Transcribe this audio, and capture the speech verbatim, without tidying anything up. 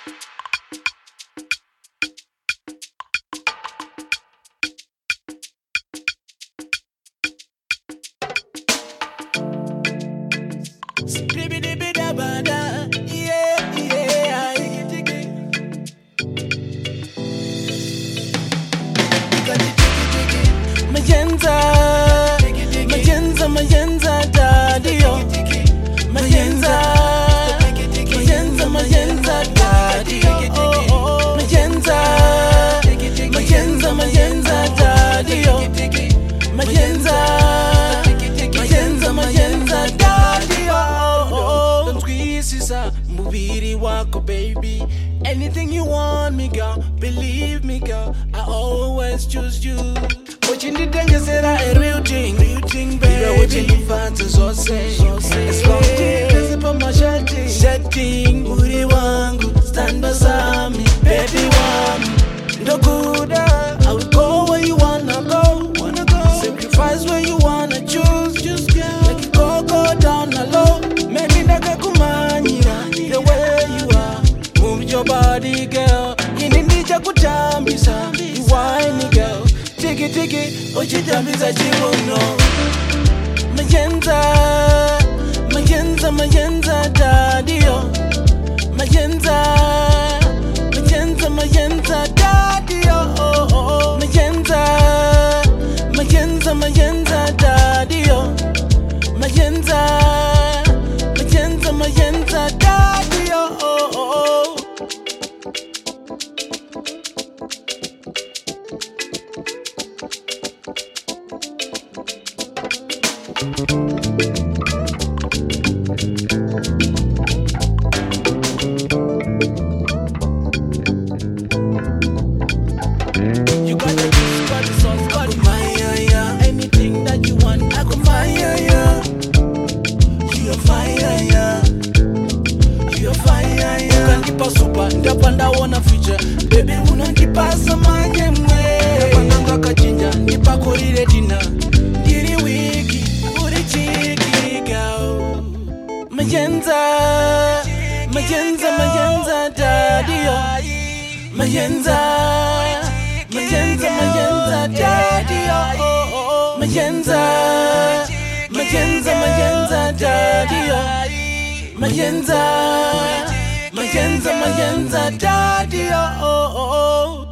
Mayenza, Mayenza, daddy, oh. Mayenza, Mayenza, Mayenza, daddy, oh, oh. Mayenza, Mayenza, Mayenza, daddy, oh. Mayenza, Mayenza, Mayenza, daddy, oh, oh. Don't squeeze isa mubiri wako, baby. Anything you want me, girl, believe me, girl, I always choose you. But you need to say that a real thing, real thing, baby. What you find is all say, as long as you put my setting, setting, uri wangu, stand beside me, baby, want no good. I will go where you wanna go, wanna go. Sacrifice where you wanna choose, just girl. Make it go, go down low. Maybe naga kumanyira the way you are. Move your body, girl. Inindija kutambisa, you whiny girl. Tiki tiki, ojitambisa chibuno. Mayenza, Mayenza, Mayenza, daddy, oh. Mayenza, Mayenza, Mayenza, daddy, oh, oh, oh. Mayenza, Mayenza, Mayenza, daddy, oh. Mayenza, Mayenza, Mayenza, daddy, oh, oh, oh. You got the juice, got the sauce, got the fire, yeah. Anything that you want, I can fire, yeah. You a fire, yeah. You a fire, yeah. Unanipa super, ndapanda wana future. Baby, unanipa samanye mwe. Ndapanda ngaka chinja, nipa korire dina. Diri wiki, uri chiki, girl. Mayenza, Mayenza, Mayenza, daddy, oh. Mayenza, Mayenza, Mayenza, daddy, oh, oh, oh. Mayenza, Mayenza, Mayenza, daddy, oh. Mayenza, Mayenza, Mayenza, daddy, oh, oh, oh.